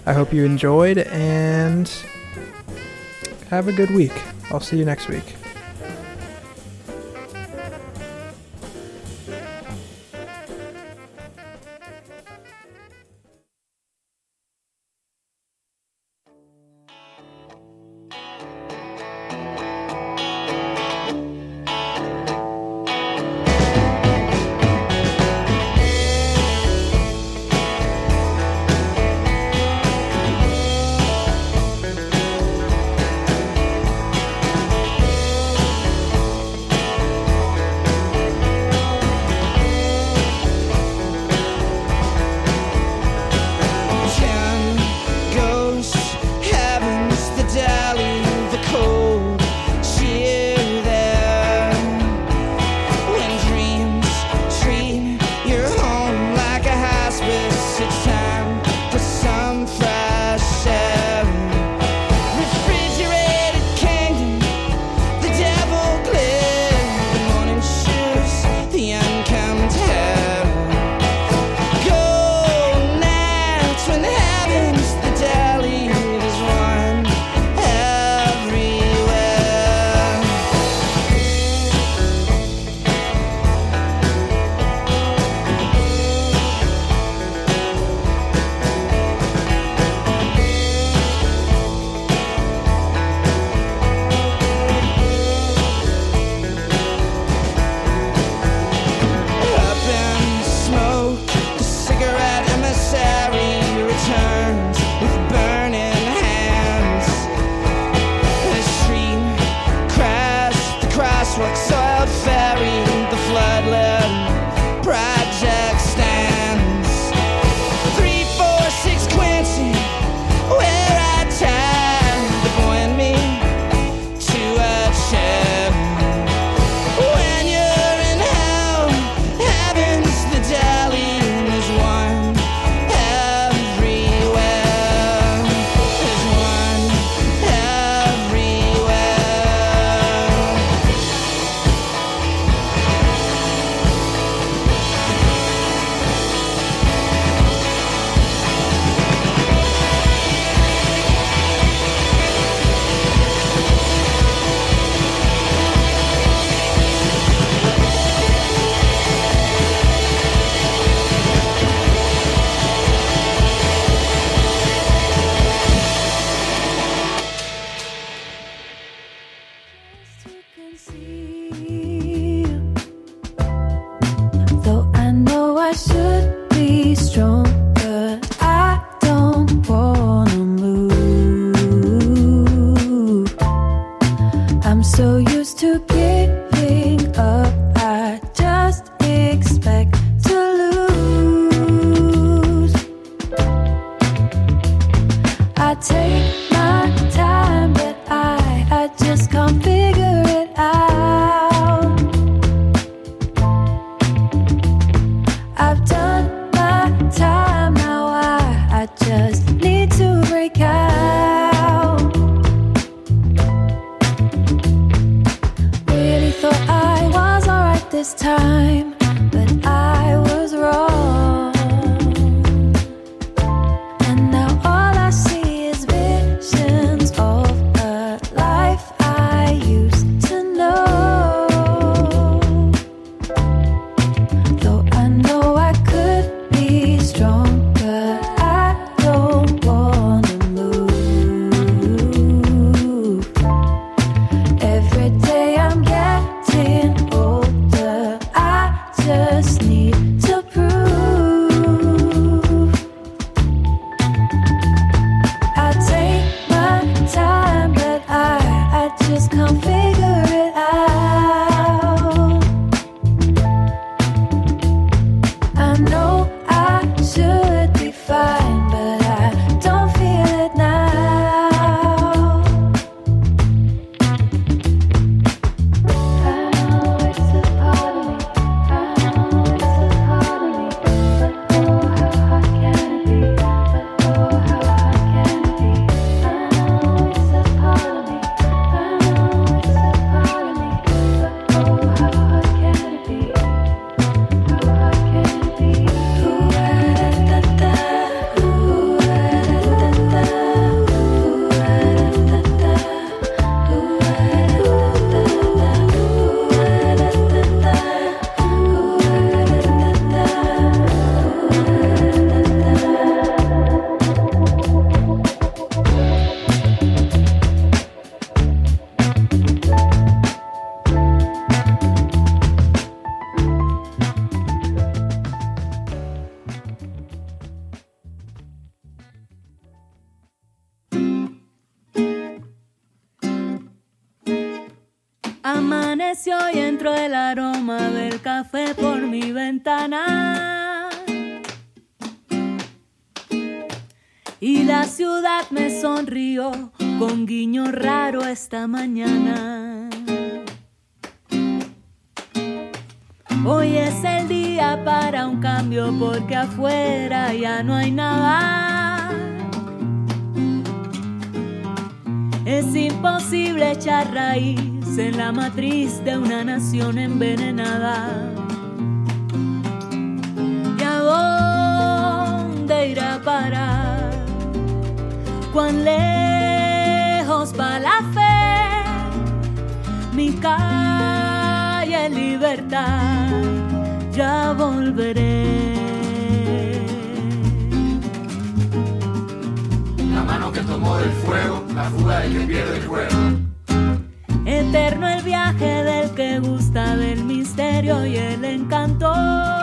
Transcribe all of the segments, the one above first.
I hope you enjoyed, and have a good week. I'll see you next week. And now all I see is vision. Amaneció y entró el aroma del café por mi ventana. Y la ciudad me sonrió con guiño raro esta mañana. Hoy es el día para un cambio porque afuera ya no hay nada. Es imposible echar raíz en la matriz de una nación envenenada. ¿Y a dónde irá a parar? ¿Cuán lejos va la fe? Mi calle libertad, ya volveré. La mano que tomó del fuego, la fuga del que pierde el juego. Eterno el viaje del que gusta del misterio y el encanto.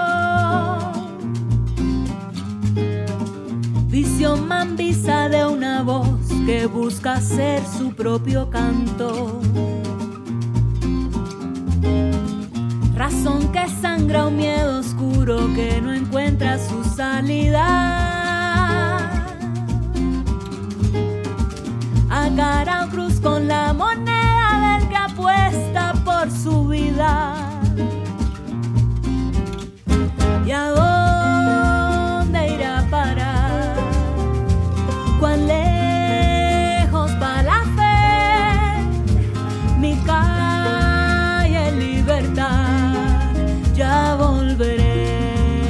Visión mambisa de una voz que busca hacer su propio canto. Razón que sangra un miedo oscuro que no encuentra su salida. A cara o cruz con la moneda del que apuesta por su vida. ¿Y a dónde irá a parar? ¿Cuán lejos va la fe? Mi calle libertad, ya volveré.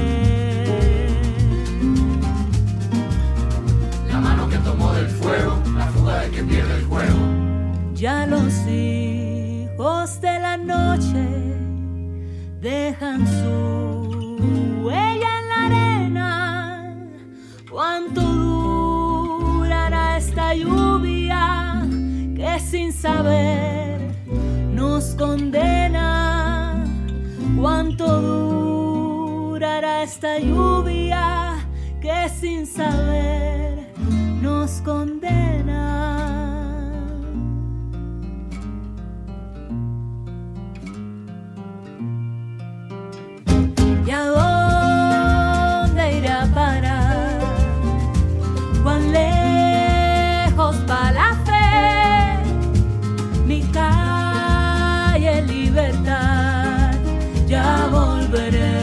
La mano que tomó del fuego, la fuga del que pierde el juego. Ya los hijos de la noche dejan su huella en la arena. ¿Cuánto durará esta lluvia que sin saber nos condena? ¿Cuánto durará esta lluvia que sin saber nos condena? ¿Y a dónde irá a parar? ¿Cuán lejos va la fe? Mi calle libertad, ya volveré.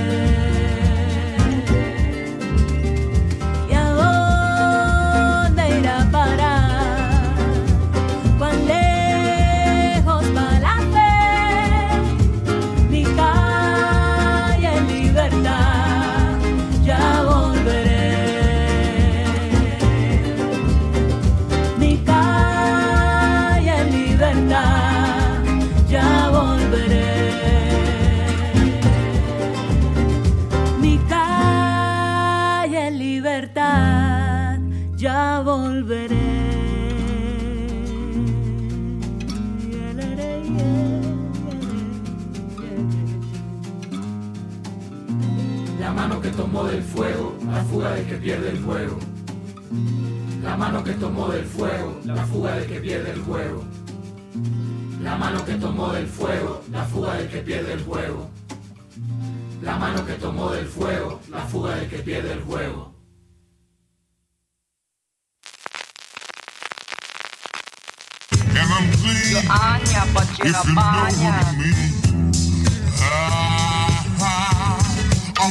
¿Y a dónde irá a parar? ¿Cuán lejos va la fe? Mi calle libertad, ya volveré. Mi calle libertad, ya volveré. Mi calle libertad, ya volveré. La mano que tomó del fuego, la fuga del que pierde el juego. La mano que tomó del fuego, la fuga del que pierde el juego. La mano que tomó del fuego, la fuga del que pierde el juego. La mano que tomó del fuego, la fuga del que pierde el juego. And I'm clean, if you know what it means. I'm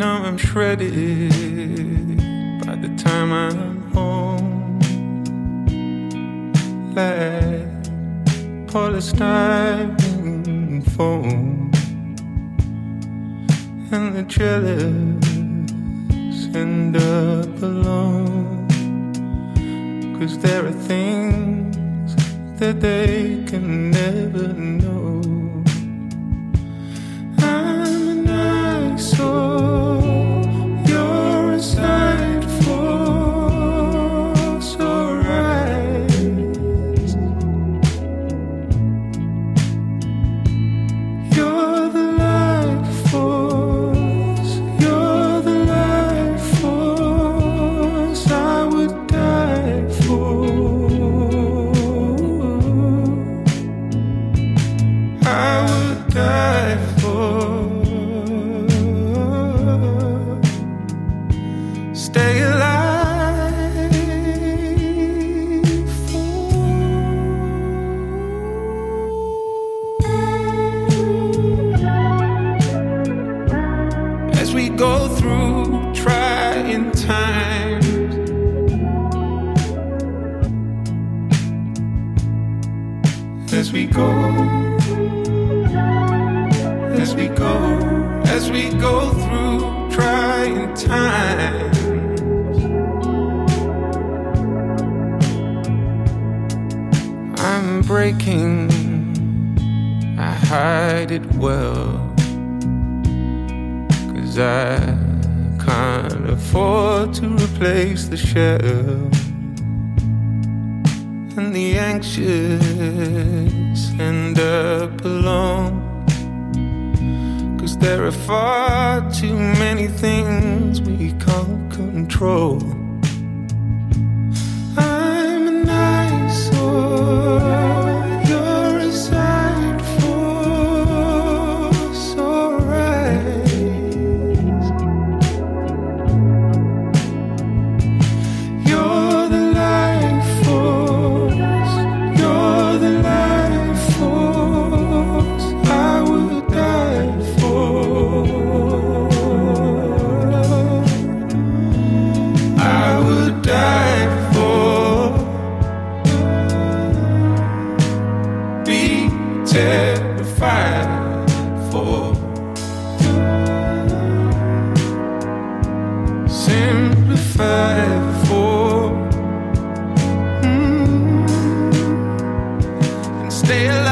know I'm shredded by the time I'm home. Like polystyrene foam, and the jealous end up alone. 'Cause there are things that they can never know. I'm an eyesore, you're a side force, alright. You're the life force, you're the life force I would die for. I would die for. Stay alive as we go through trying times. As we go, as we go, as we go through trying times. I'm breaking, I hide it well, 'cause I can't afford to replace the shell. And the anxious end up alone, 'cause there are far too many things we can't control. I'm an eyesore, you're a side force, alright. You're the life force, you're the life force I would die for. I would die for. Be terrified for. Simplify for. And stay alive.